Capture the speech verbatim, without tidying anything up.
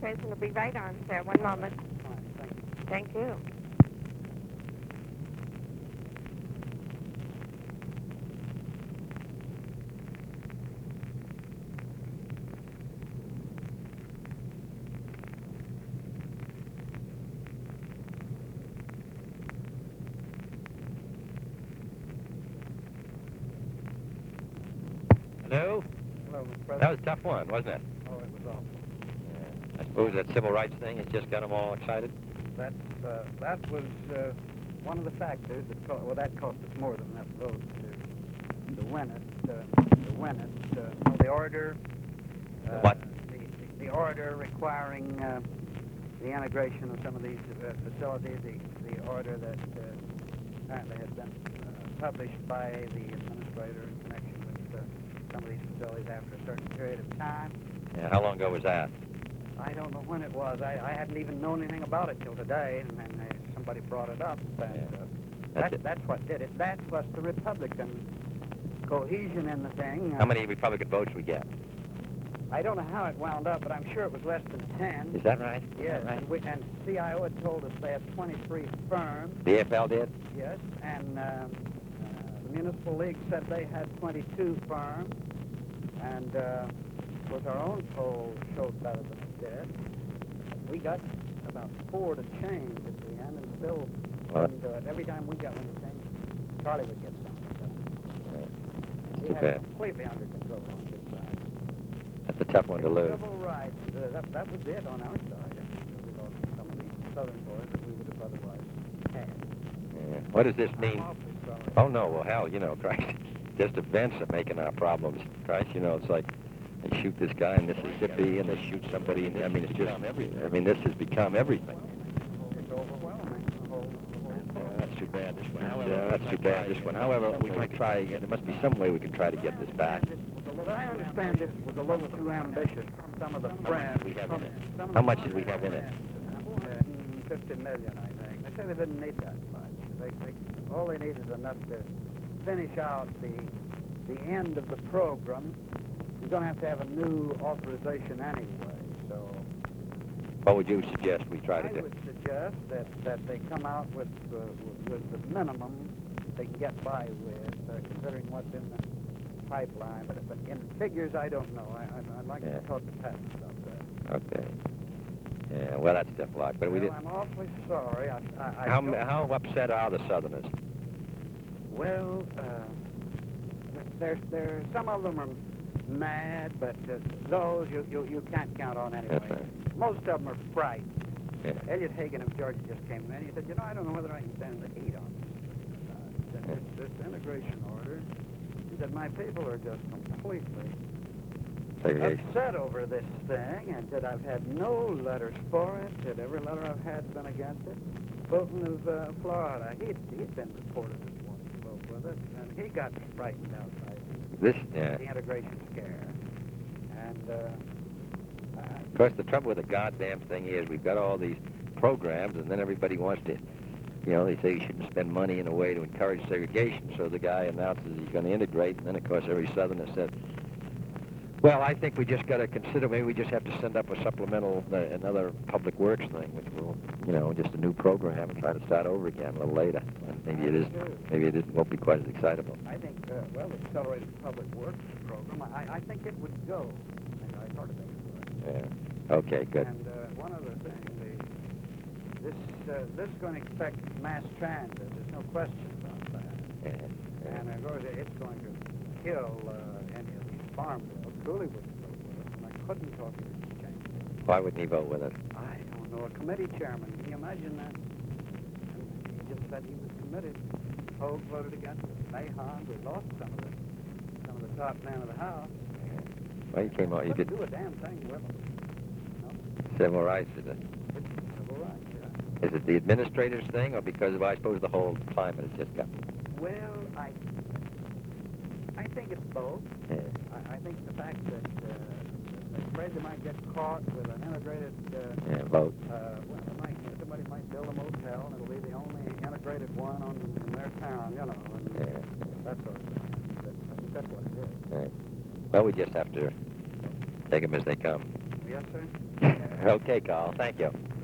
President will be right on, sir. One moment. Thank you. Hello? Hello, Mister President. That was a tough one, wasn't it? Oh, it was awful. Yeah. I suppose that civil rights thing has just got them all excited? That's, uh, that was uh, one of the factors that cost, well, that cost us more than enough votes to, to win it. Uh, to win it. Uh, well, the order. Uh, What? The, the, the order requiring uh, the integration of some of these uh, facilities, the, the order that uh, apparently had been uh, published by the administrator in connection with uh, some of these facilities after a certain period of time. Yeah, how long ago was that? I don't know when it was. I, I hadn't even known anything about it till today, and then uh, somebody brought it up. And, Yeah. uh, That's that, it. that's what did it. That plus the Republican cohesion in the thing. How many Republican votes we get? I don't know how it wound up, but I'm sure it was less than ten. Is that right? Yes, Is that right? and, we, and C I O had told us they had twenty-three firms. The A F L did? Yes, and um, uh, the Municipal League said they had twenty-two firms, and uh, of course our own poll showed better than it did. We got about four to change at the end, and still, Well, and, uh, every time we got one to change, Charlie would get something. It's He too had bad. it completely under control on his side. That's a tough one to lose. Civil rights, uh, that, that was it on our side. We lost some of these southern boys that we would have otherwise had. Yeah. What does this mean? I'm awfully sorry. Oh, no, well, hell, you know, Christ, just events are making our problems. Christ, you know, it's like they shoot this guy in Mississippi and they shoot somebody, in, I mean, it's just, I mean, this has become everything. It's overwhelming. The whole, the whole Yeah, that's too bad, this one. Yeah, that's too bad, this one. However, we might try again. There must be some way we can try to get this back. But I understand this was a little too ambitious. Some of the friends. we have in it? some of How the much did we have in it? Uh, Fifty million, I think. They said they didn't need that much. They, they, all they need is enough to finish out the the end of the program. You're going to have to have a new authorization anyway. So What would you suggest we try to I do? would suggest that that they come out with uh, with the minimum they can get by with, uh, considering what's in the pipeline. But, but in figures, I don't know. I, I'd, I'd like Yeah. to talk to Pat about that. Okay. Yeah, well, that's tough luck, but we Well, did. I'm awfully sorry. I, I, I How, don't- how upset are the Southerners? Well, uh, there's there some of them are mad, but uh, those you, you you can't count on anyway. That's right. Most of them are frightened. Yeah. Elliot Hagan of Georgia just came in. He said, you know, I don't know whether I can stand the heat on this. Uh, this, this integration order. He said, my people are just completely Segregation. upset over this thing, and that I've had no letters for it, that every letter I've had has been against it. Fulton of uh, Florida, he'd, he'd been reported as one who spoke with it, and he got frightened out by This, yeah. the integration scare. And, uh, uh, Of course, the trouble with the goddamn thing is we've got all these programs, and then everybody wants to, you know, they say you shouldn't spend money in a way to encourage segregation. So the guy announces he's going to integrate, and then, of course, every Southerner said, well, I think we just got to consider, maybe we just have to send up a supplemental, uh, another public works thing, which will, you know, just a new program and try to start over again a little later. And maybe it is, maybe it is, won't be quite as excitable. I think, uh, well, the Accelerated Public Works program, I, I think it would go. I, I sort of think it would. Yeah. Okay, good. And uh, one other thing, the, this uh, this is going to expect mass transit. There's no question about that. Yeah. And of course, it's going to kill uh, any of these farm bills. Cooley wouldn't vote with it, and I couldn't talk him into changing it. Why wouldn't he vote with us? I don't know. A committee chairman, can you imagine that? And he just said he was committed. Polk voted against it. Mahon, we lost some of the some of the top men of the House. Well, he came out, he Couldn't did do a damn thing with them. No, civil rights, is it? it's civil rights, yeah. Is it the administrator's thing, or because of, I suppose, the whole climate has just got... Well, I I think it's both. Yeah. I, I think the fact that uh, they're afraid they might get caught with an integrated, uh, Yeah, vote. uh, well, they might, somebody might build a motel, and it'll be the only integrated one on, in their town, you know, and Yeah. that sort of thing. That, I think that's what it is. Right. Well, we just have to take them as they come. Yes, sir? Okay, Carl. Thank you.